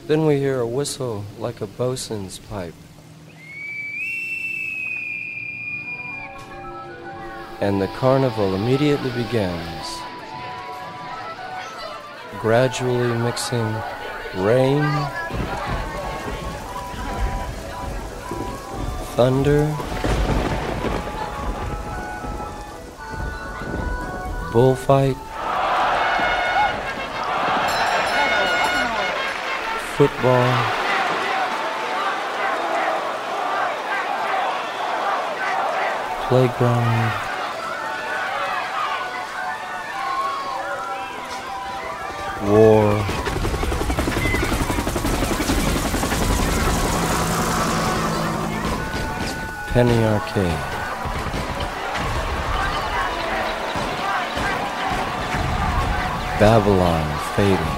Then we hear a whistle like a bosun's pipe. And the carnival immediately begins, gradually mixing rain, thunder, bullfight, football, playground, war, penny arcade, Babylon fading.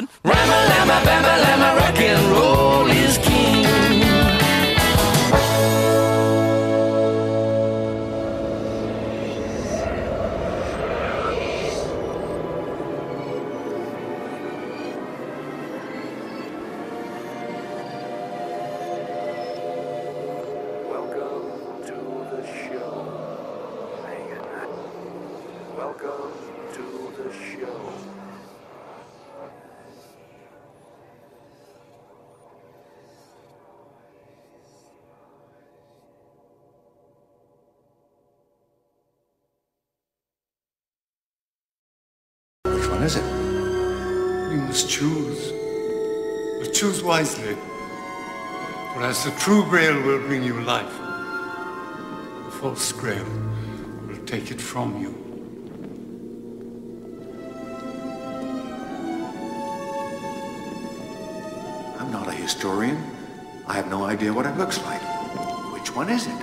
said, Rama-lama, bama-lama, rock and roll is king. Which one is it? You must choose. But choose wisely. For as the true Grail will bring you life, the false Grail will take it from you. I'm not a historian. I have no idea what it looks like. Which one is it?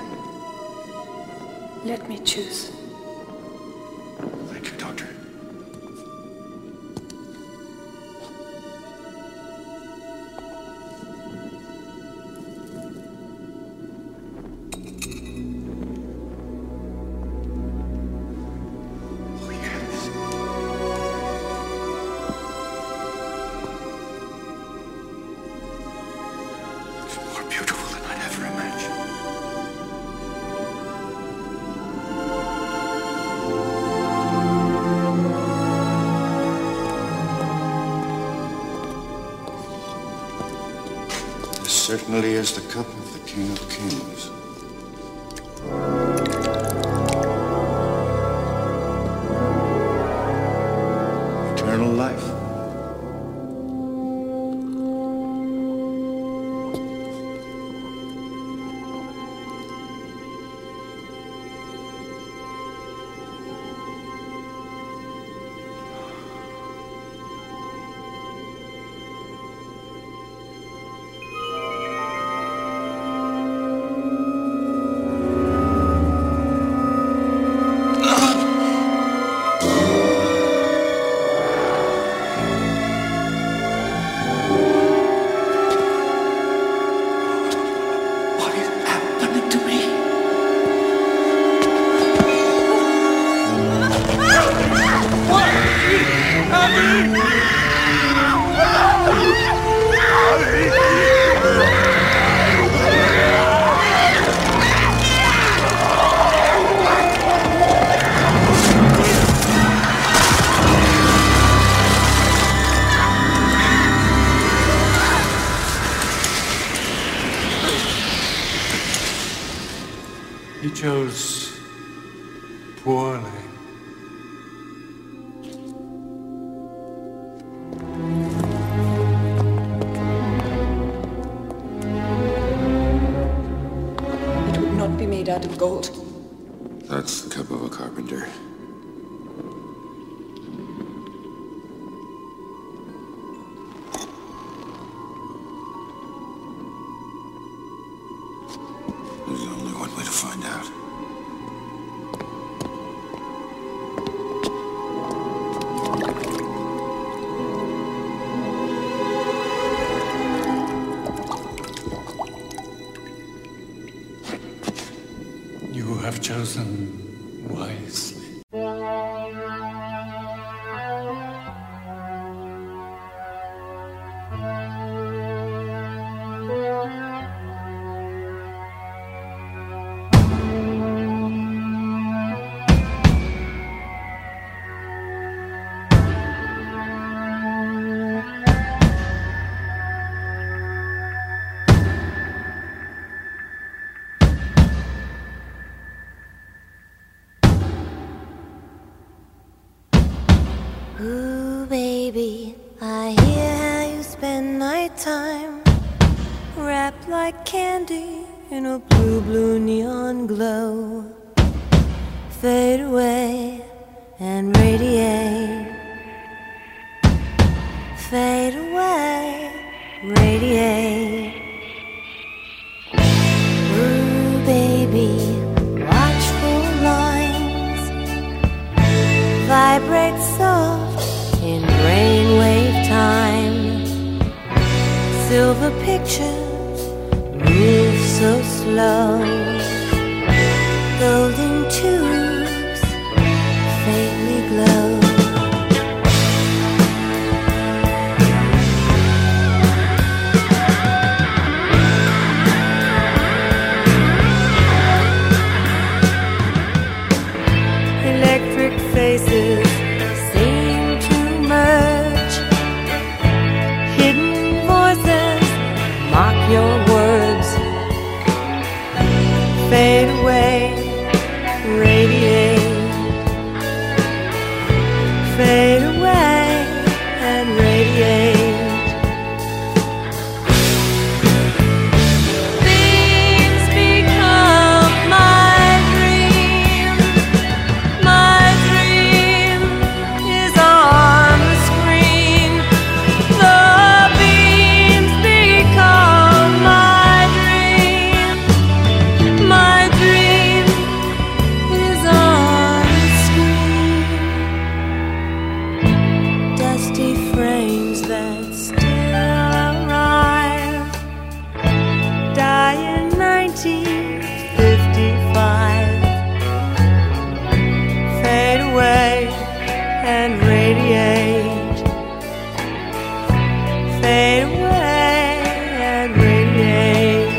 Let me choose. Thank you, Doctor. Certainly is the cup of the King of Kings. Eternal life. He chose poorly. It would not be made out of gold. That's the cup of a carpenter. There's only one way to find out. You have chosen wisely. Ooh, baby, I hear how you spend nighttime, wrapped like candy in a blue, blue neon glow. Fade away and radiate. Fade away, radiate. Ooh, baby, watchful lines vibrate soft in brainwave time. silver pictures move so slow. Golden tubes faintly glow. Electric faces seem to merge. Hidden voices mock your words. Fade away, radiate. Fade away and radiate. Things become my dream. My dream is on the screen. The beams become my dream. My dream is on the screen. Dusty frames that still arrive die in 1955. Fade away and radiate. Fade away and radiate.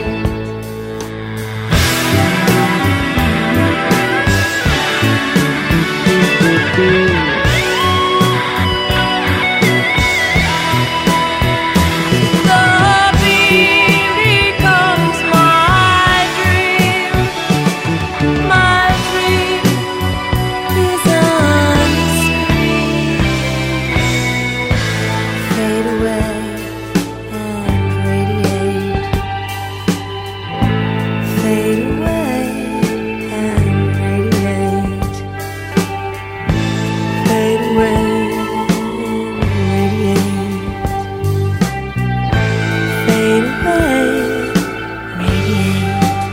The beam becomes my dream. My dream is on the screen. Fade away and radiate. Fade away and radiate. Fade away and radiate. Fade away, radiate.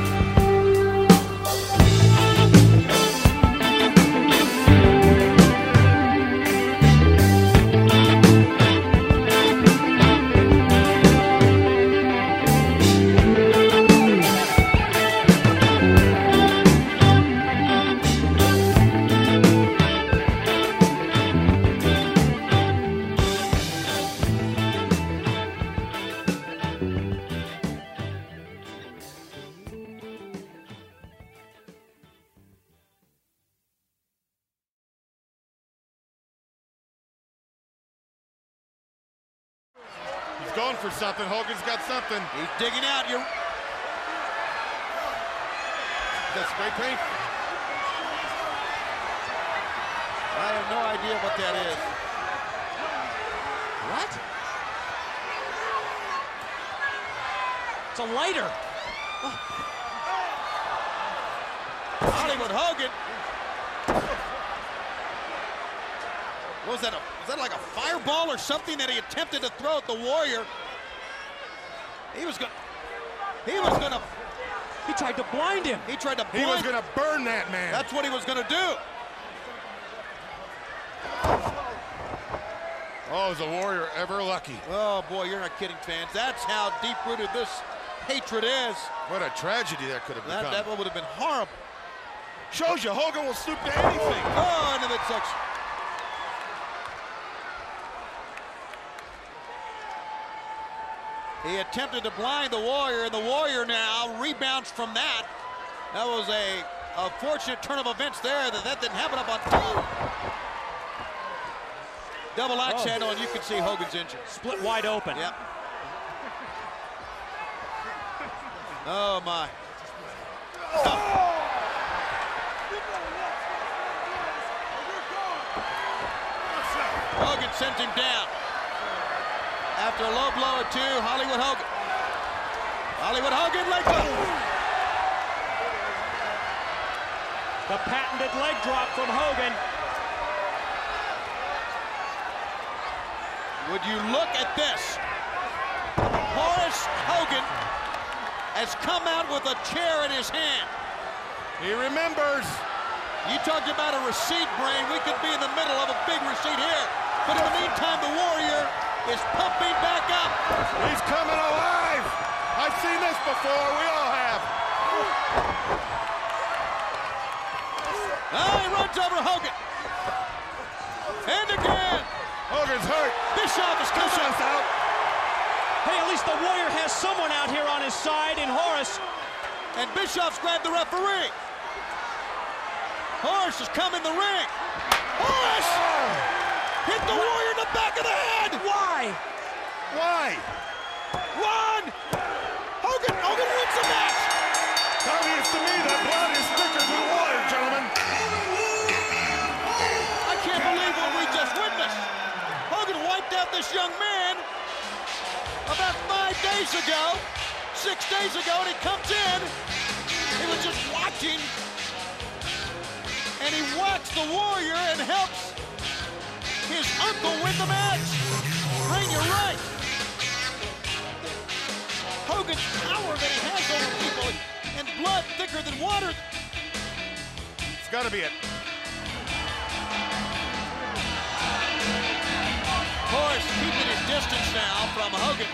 He's going for something. Hogan's got something. He's digging out. You. That's spray paint. I have no idea what that is. What? It's a lighter. Hollywood Hogan. What was that? Was that like a fireball or something that he attempted to throw at the Warrior? He was gonna. He tried to blind him. He tried to blind. He was gonna burn that man. That's what he was gonna do. Oh, is the Warrior ever lucky? Oh boy, you're not kidding, fans. That's how deep-rooted this hatred is. What a tragedy that could have become. That would have been horrible. Shows you Hogan will stoop to anything. Oh, into midsection. He attempted to blind the Warrior, and the Warrior now rebounds from that. That was a fortunate turn of events there that didn't happen up on top. Double axe handle, and you can see Hogan's injured. Split wide open. Yep. Oh, my. Oh. Hogan sends him down. After a low blow or two, Hollywood Hogan. Hollywood Hogan, leg drop. The patented leg drop from Hogan. Would you look at this? Horace Hogan has come out with a chair in his hand. He remembers. You talked about a receipt brain. We could be in the middle of a big receipt here. But in the meantime, the Warrior is pumping back up. He's coming alive. I've seen this before. We all have. He runs over Hogan. And again. Hogan's hurt. Bischoff is coming. Bischoff's out. Hey, at least the Warrior has someone out here on his side in Horace. And Bischoff's grabbed the referee. Horace has come in the ring. Horace hit the Warrior in the back of the head. Why? Why? One. Hogan wins the match. Obvious to me that blood is thicker than water, gentlemen. I can't believe what we just witnessed. Hogan wiped out this young man about 5 days ago, 6 days ago, and he comes in. He was just watching, and he whacks the Warrior and helps his uncle win the match. Ring, you're right. Hogan's power that he has over people and blood thicker than water. It's got to be it. Horace keeping his distance now from Hogan.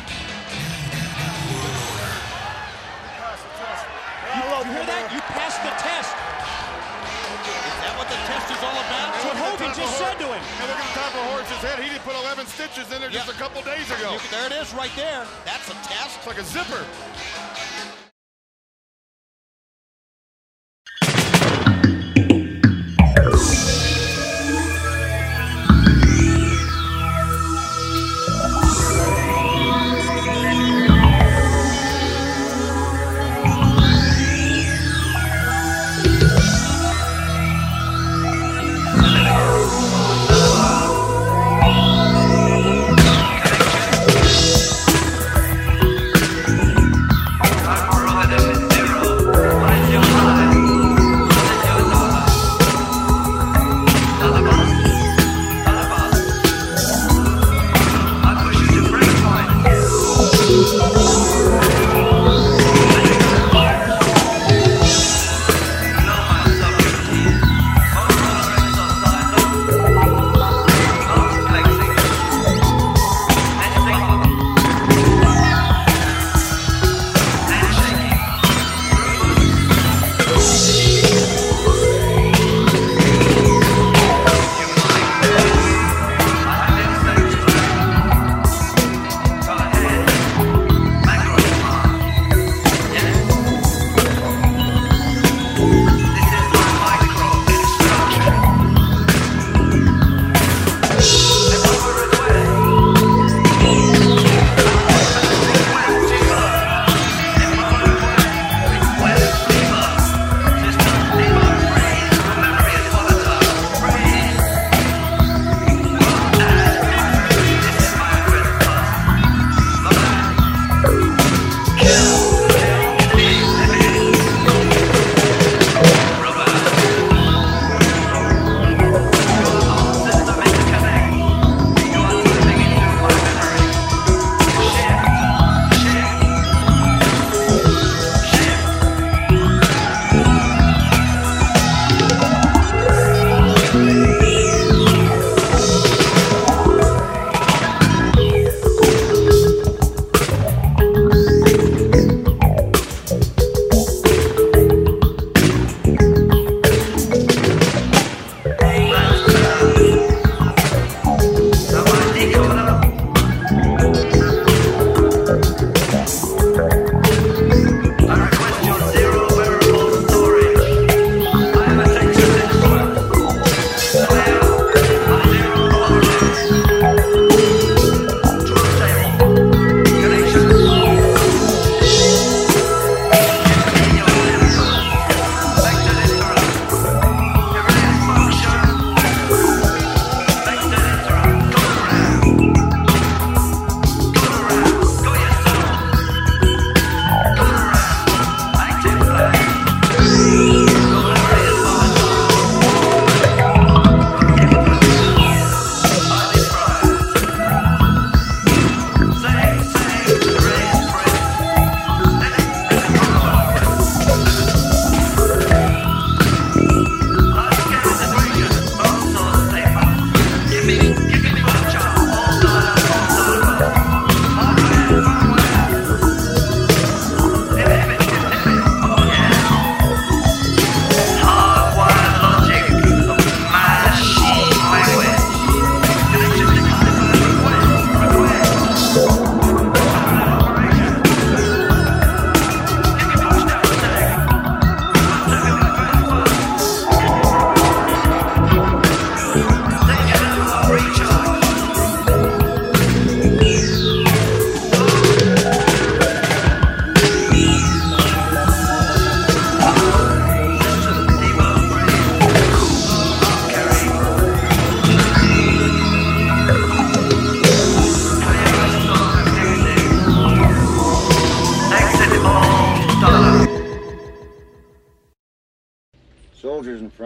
You hear that? You passed the test. Is that what the test is all about? That's what Hogan just said to him. And look at the top of Horace's head. He didn't put 11 stitches in there just a couple days ago. There it is right there. That's a test. It's like a zipper.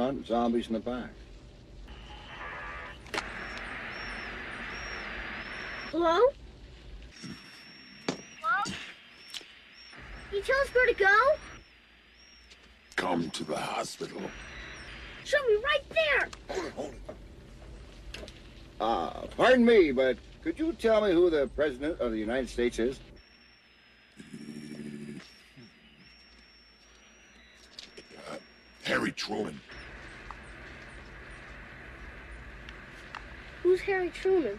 front, zombies in the back. Hello? Hello? Can you tell us where to go? Come to the hospital. Show me right there! Hold it. Pardon me, but could you tell me who the President of the United States is? Harry Truman. Who's Harry Truman?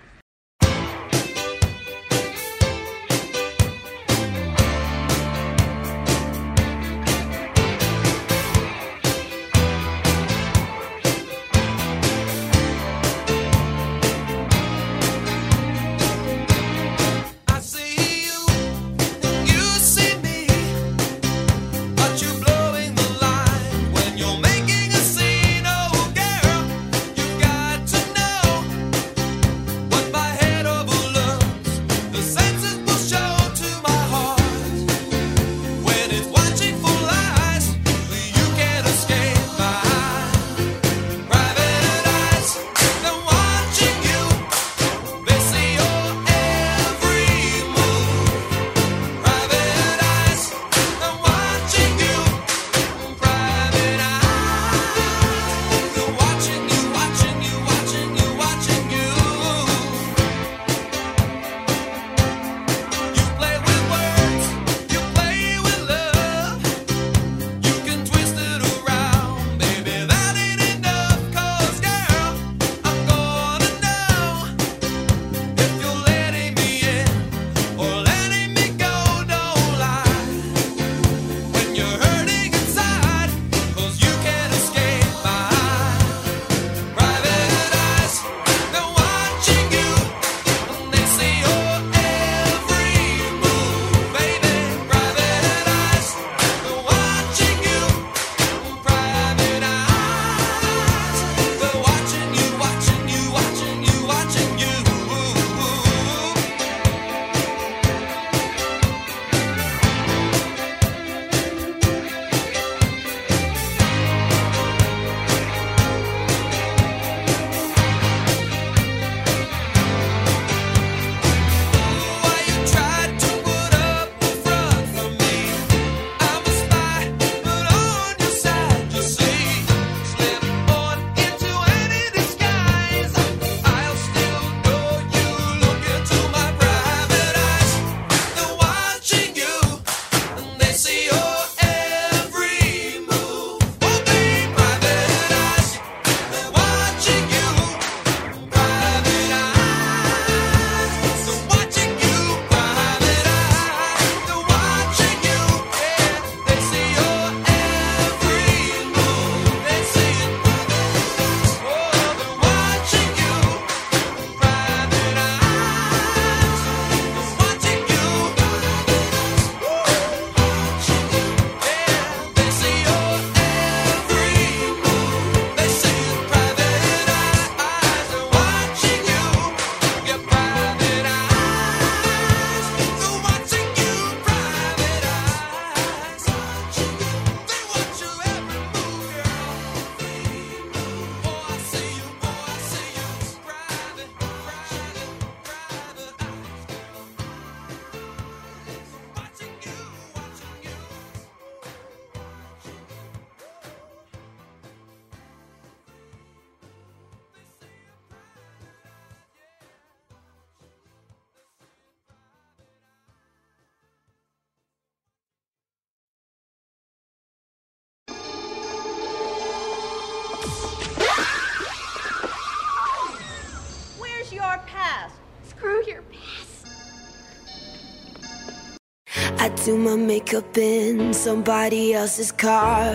I do my makeup in somebody else's car.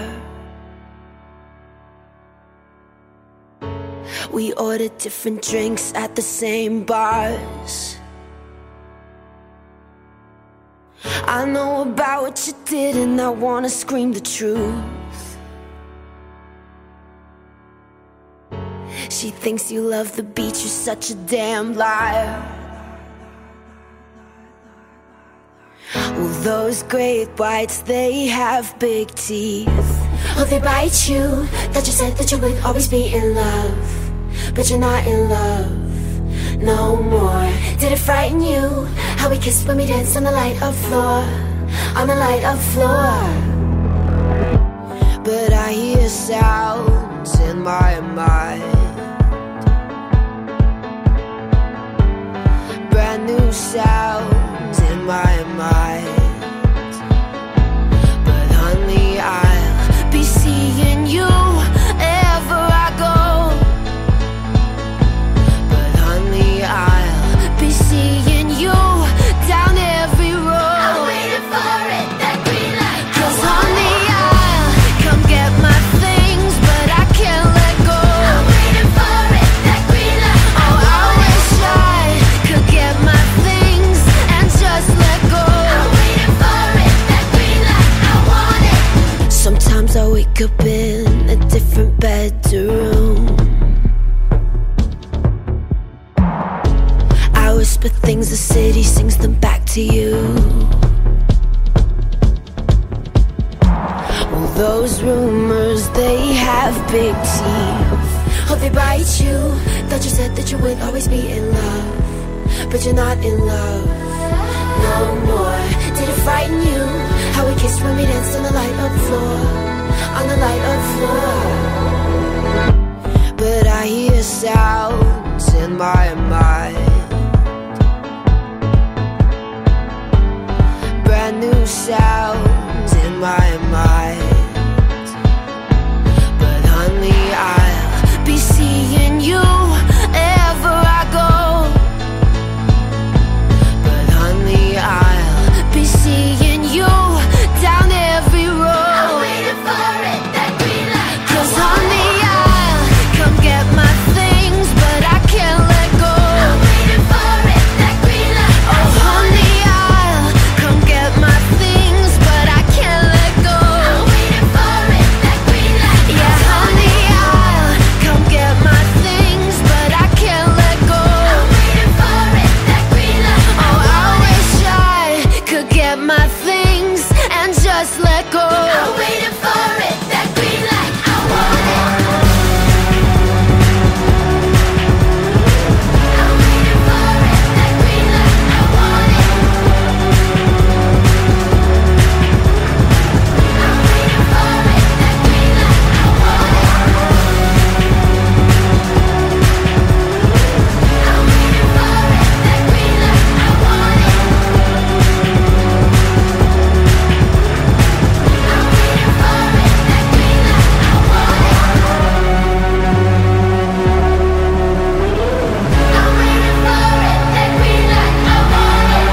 We order different drinks at the same bars. I know about what you did and I wanna scream the truth. She thinks you love the beach, you're such a damn liar. Well, those great whites, they have big teeth. Oh, they bite you. That you said that you would always be in love, but you're not in love no more. Did it frighten you how we kissed when we danced on the light of floor, on the light of floor? But I hear sounds in my mind, brand new sounds in my mind. But honey, I'll be seeing you ever I go. But honey, I'll be seeing you down every road. I'm waiting for it, that green light. 'Cause honey, I'll come get my things, but I can't let go. I'm waiting for it, that green light. Oh, I wish I could get my things and just let go. I'm waiting for it, that green light. I want it. Sometimes I wake up in a different bedroom. I whisper things, the city sings them back to you. Well, those rumors, they have big teeth. Oh, they bite you. Thought you said that you would always be in love, but you're not in love no more. Did it frighten you how we kissed when we danced on the light of floor, on the light of floor? But I hear sounds in my mind, brand new sounds in my mind. But honey, I'll be seeing you ever I go. But honey, I'll be seeing you down every road. I'm waiting for it, that green light. 'Cause honey, I'll come get my things, but I can't let go. I'm waiting for it, that green light. Oh, honey, I'll come get my things, but I can't let go. I'm waiting for it, that green light. Yeah, honey, I'll come get my things, but I can't let go. I'm waiting for it, that green light. Oh, I wish I could get my things and just let go. I'm waiting for it, that green light. I want it. I'm waiting for it, that green light. I want it. I'm waiting for it, that green light. I want it. I'm waiting for it, that green light. I want it. I'm waiting for it, that green light. I want it. I'm waiting for it, that green light. I want it.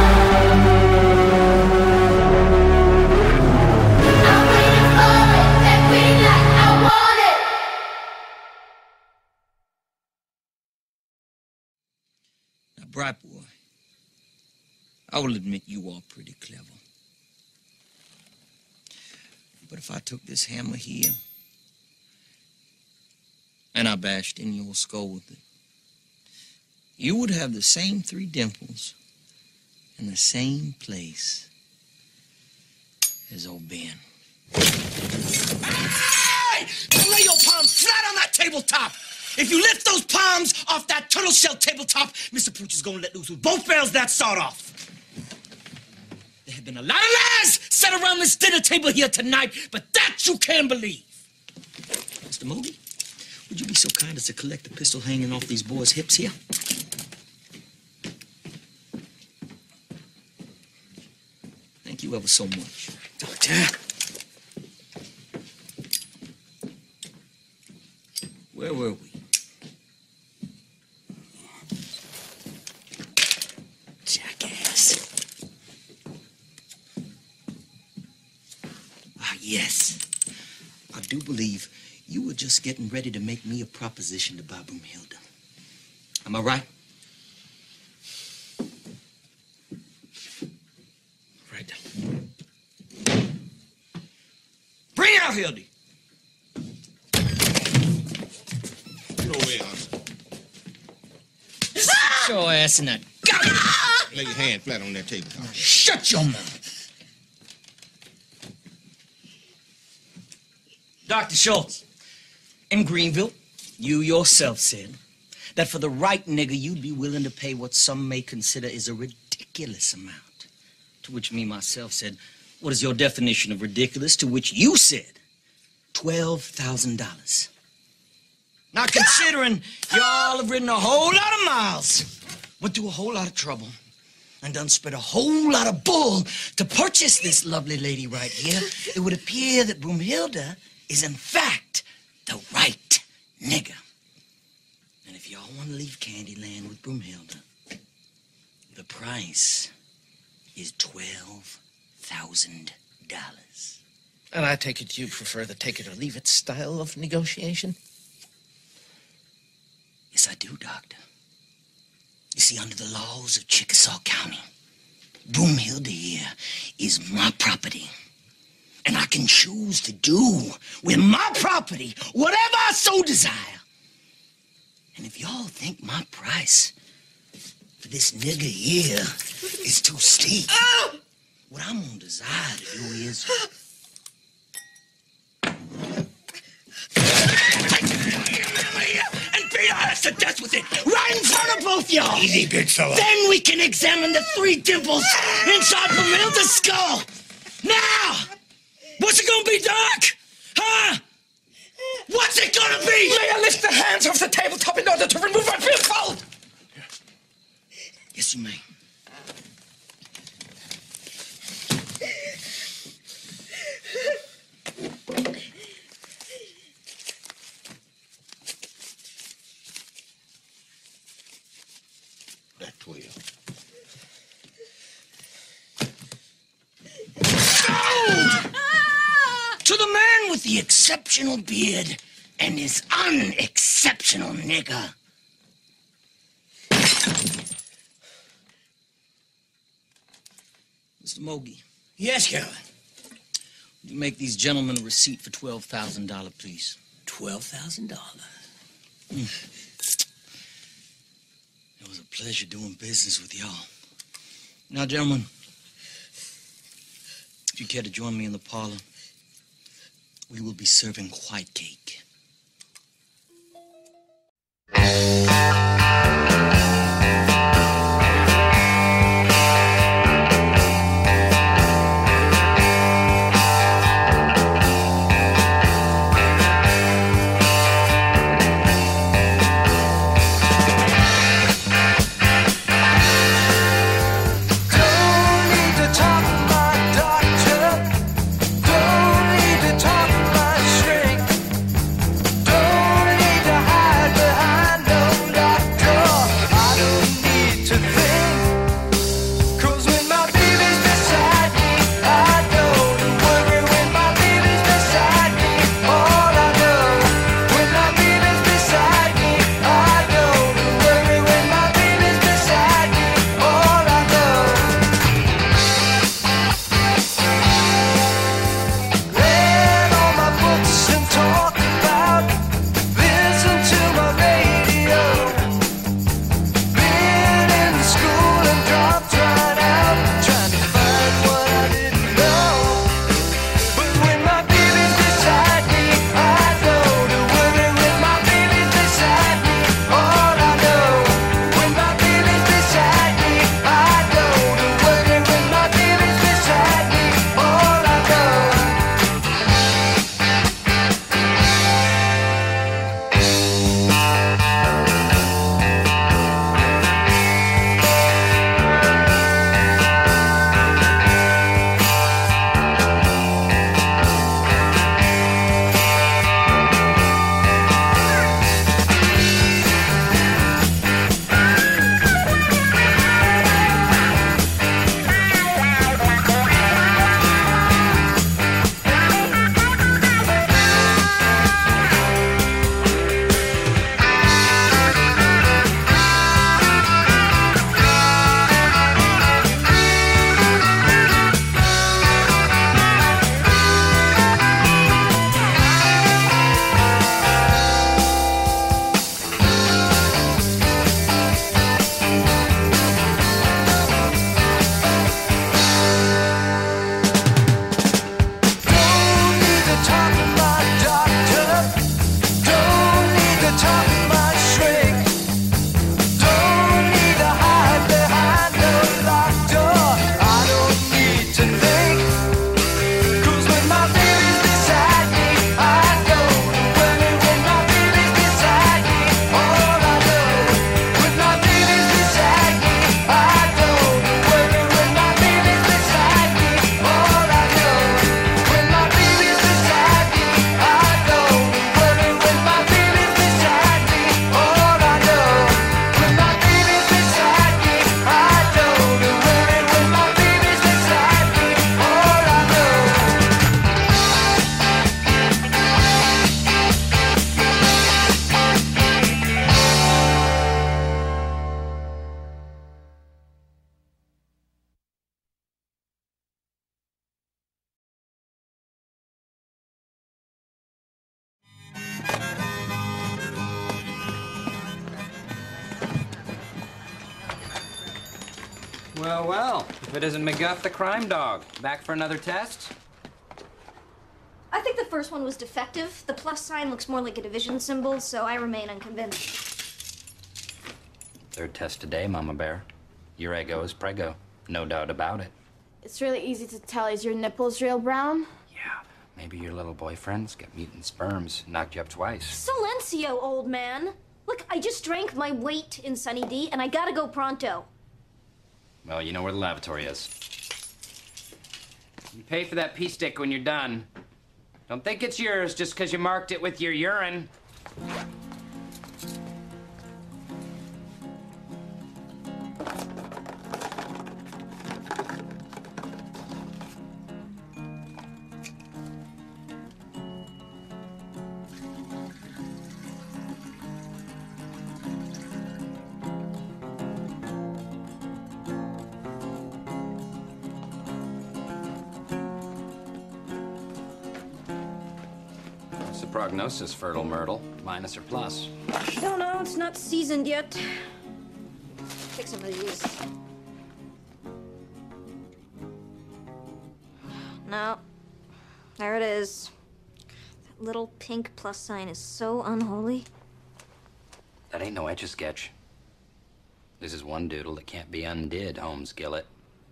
I'm waiting for it, that green light. I want it. Now, Bright Boy, I will admit you are pretty clever. But if I took this hammer here and I bashed in your skull with it, you would have the same 3 dimples in the same place as old Ben. Hey! Don't lay your palms flat on that tabletop! If you lift those palms off that turtle shell tabletop, Mr. Pooch is gonna let loose with both barrels that sawed off. There have been a lot of lies set around this dinner table here tonight, but that you can believe. Mr. Moody, would you be so kind as to collect the pistol hanging off these boys' hips here? Thank you ever so much. Doctor. Where were we? Jackass. Ah, yes. I do believe you were just getting ready to make me a proposition to Bob Broomhilda. Am I right? Right. Bring it out, Hildy. Get over here, Oscar. Sit your ass in that. Lay your hand flat on that table. Shut your mouth. Dr. Schultz, in Greenville, you yourself said that for the right nigger, you'd be willing to pay what some may consider is a ridiculous amount. To which me myself said, what is your definition of ridiculous? To which you said, $12,000. Now, considering y'all have ridden a whole lot of miles, went through a whole lot of trouble, and done spread a whole lot of bull to purchase this lovely lady right here, it would appear that Broomhilda is, in fact, the right nigger. And if y'all want to leave Candyland with Broomhilda, the price is $12,000. And I take it you prefer the take it or leave it style of negotiation? Yes, I do, Doctor. You see, under the laws of Chickasaw County, Broomhilda here is my property. And I can choose to do with my property whatever I so desire. And if y'all think my price for this nigger here is too steep, what I'm gonna desire to do is... and beat our ass to death with it, right in front of both y'all. Easy, big fella. Then we can examine the 3 dimples inside Broomhilda's skull. Now, what's it gonna be, Doc? Huh? What's it gonna be? May I lift the hands off the tabletop in order to remove my billfold? Yes, you may. That will. To the man with the exceptional beard and his unexceptional nigger. Mr. Mogi. Yes, Calvin. Would you make these gentlemen a receipt for $12,000, please? $12,000. It was a pleasure doing business with y'all. Now, gentlemen, if you care to join me in the parlor, we will be serving white cake. Well, well, if it isn't McGuff the crime dog. Back for another test? I think the first one was defective. The plus sign looks more like a division symbol, so I remain unconvinced. Third test today, Mama Bear. Your ego is prego. No doubt about it. It's really easy to tell. Is your nipples real brown? Yeah, maybe your little boyfriend's got mutant sperms. Knocked you up twice. Silencio, old man. Look, I just drank my weight in Sunny D, and I gotta go pronto. Well, you know where the lavatory is. You pay for that pee stick when you're done. Don't think it's yours just because you marked it with your urine. What's the prognosis, Fertile Myrtle? Minus or plus? I don't know, it's not seasoned yet. Take some of these. No. There it is. That little pink plus sign is so unholy. That ain't no Etch-a-Sketch. This is one doodle that can't be undid, Holmes Gillett.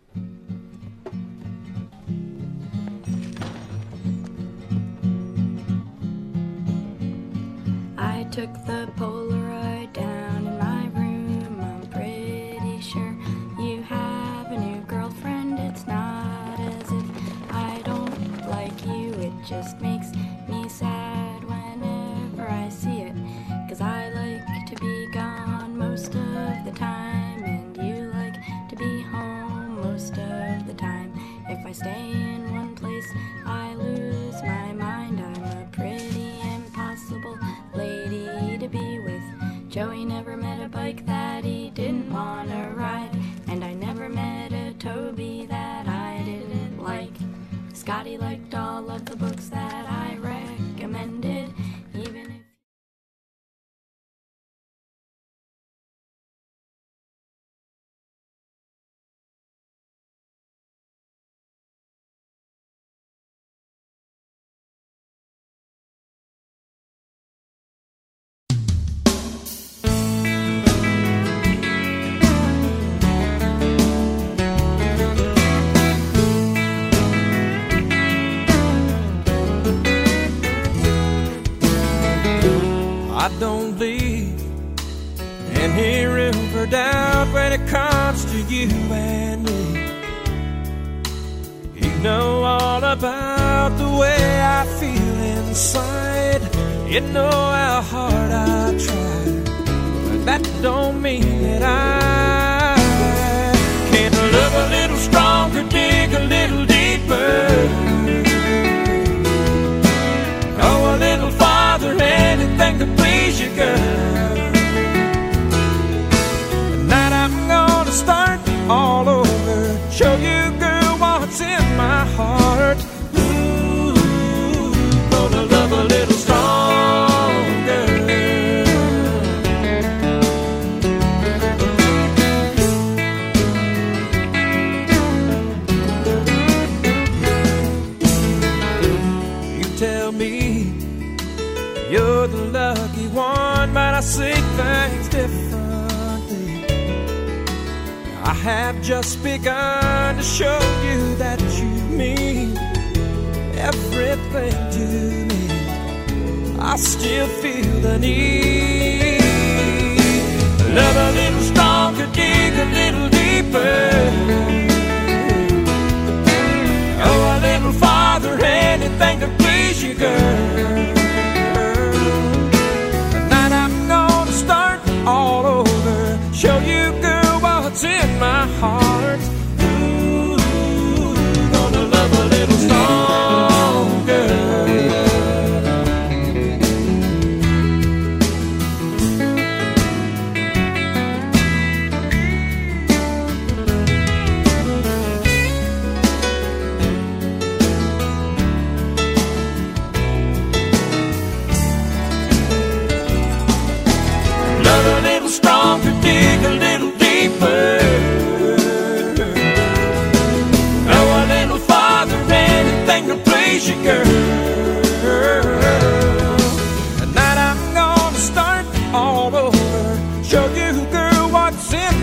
I took the Polaroid down in my room. I'm pretty sure you have a new girlfriend. It's not as if I don't like you. It just makes me sad whenever I see it. 'Cause I like to be gone most of the time, and you like to be home most of the time. If I stay in one place, I lose my mind. I'm a pretty impossible lady to be with. Joey never met a bike that he didn't want to ride, and I never met a Toby that I didn't like. Scotty liked all of the books that I recommended, even if I don't leave any room for doubt when it comes to you and me. You know all about the way I feel inside. You know how hard I try, but that don't mean that I can't love a little stronger, dig a little deeper, go a little farther, anything to please you, girl. Tonight I'm gonna start all over, show you, girl, what's in my heart. Ooh, gonna love a little stronger. You tell me you're the lucky one, but I see things differently. I have just begun to show you that you mean everything to me. I still feel the need. Love a little stronger, dig a little deeper, go a little farther, anything to please you, girl. All over, show you, girl, what's in my heart. Ooh, gonna love a little stronger. Stronger, dig a little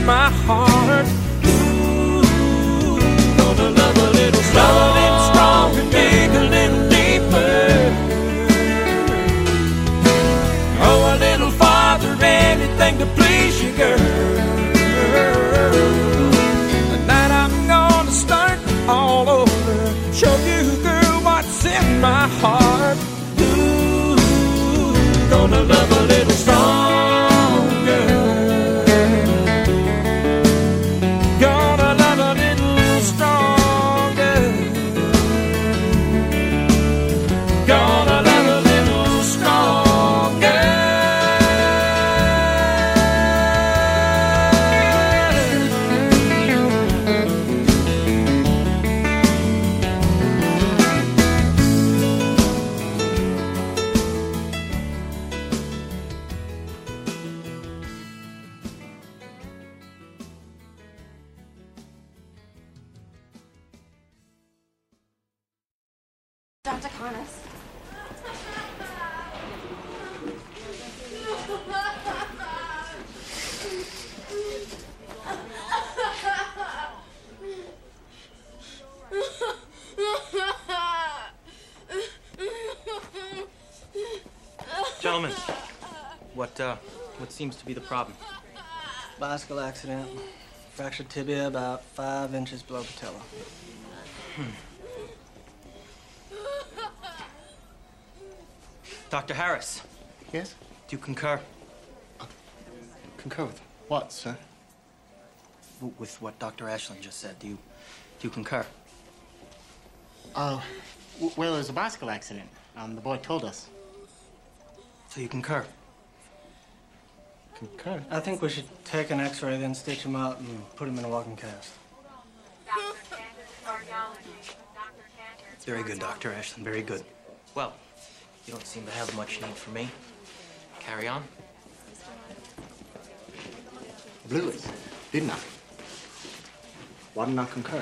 my heart. Ooh, gonna love a little stronger, dig a little deeper. Oh, a little farther, anything to please you, girl. Tonight I'm gonna start all over, show you, girl, what's in my heart. Ooh, gonna love a little stronger. Gonna love a little stronger. Gonna love a little stronger. Dr. Connors. Gentlemen, what seems to be the problem? Bicycle accident. Fractured tibia about 5 inches below patella. Dr. Harris. Yes? Do you concur? Concur with what, sir? With what Dr. Ashland just said. Do you concur? Well, it was a bicycle accident. The boy told us. So you concur? Concur? I think we should take an x-ray, then stitch him up and put him in a walking cast. Very good, Dr. Ashland, very good. Well, you don't seem to have much need for me. Carry on. Blew it, didn't I? Why didn't I concur?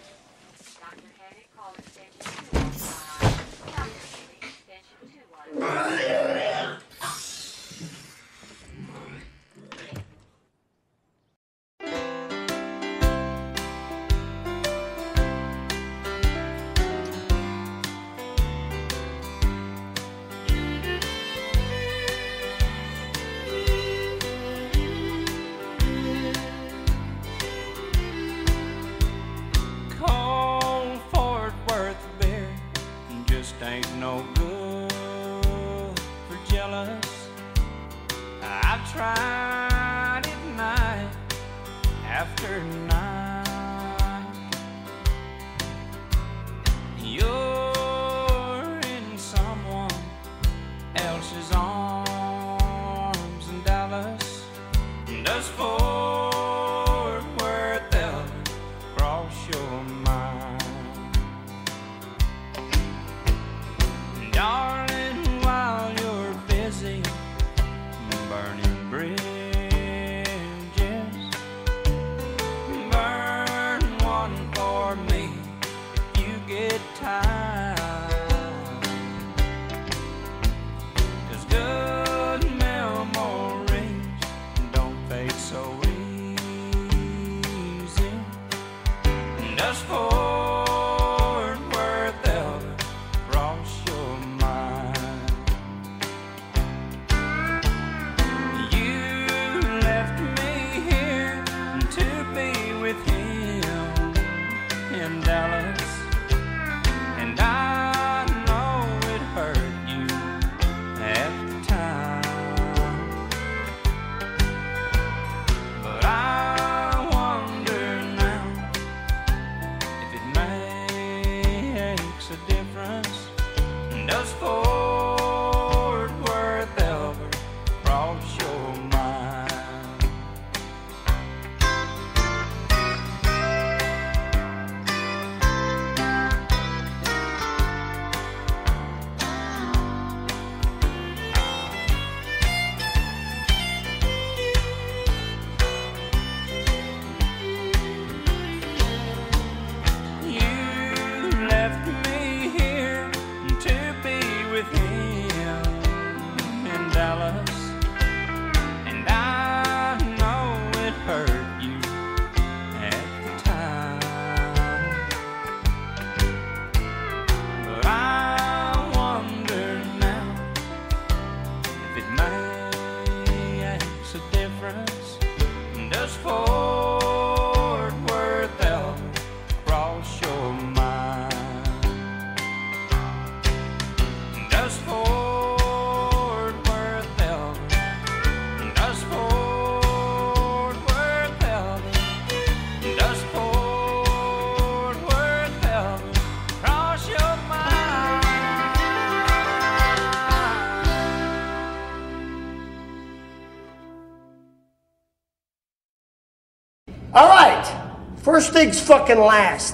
Cold Fort Worth beer just ain't no good for jealous. I've tried it night after night. You're in someone else's arms in Dallas. Does Fort Worth ever cross your mind? Darling, while you're busy burning bridges, burn one for me if you get time. 'Cause good memories don't fade so easy. Does Fort Worth ever cross your mind? You left me here to be with him in Dallas, and I know it hurt you at the time, but I wonder now All right. First things fucking last.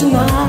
tonight.